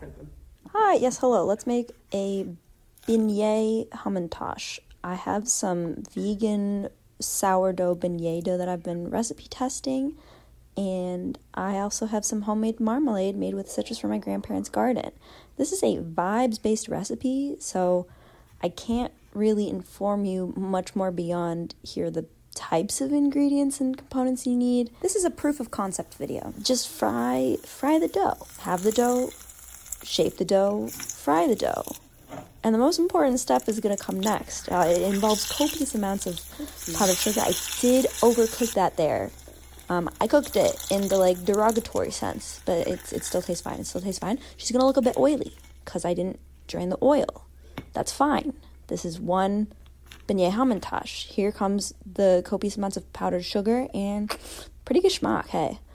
Hi, yes, hello. Let's make a beignet hamantash. I have some vegan sourdough beignet dough that I've been recipe testing, and I also have some homemade marmalade made with citrus from my grandparents' garden. This is a vibes-based recipe, so I can't really inform you much more beyond here the types of ingredients and components you need. This is a proof of concept video. Just fry the dough. Have the dough, shape the dough, fry the dough. And the most important step is going to come next. It involves copious amounts of powdered sugar. I did overcook that there. I cooked it in the derogatory sense, but it still tastes fine. It still tastes fine. She's going to look a bit oily because I didn't drain the oil. That's fine. This is one beignet hamantash. Here comes the copious amounts of powdered sugar and pretty good schmack, hey.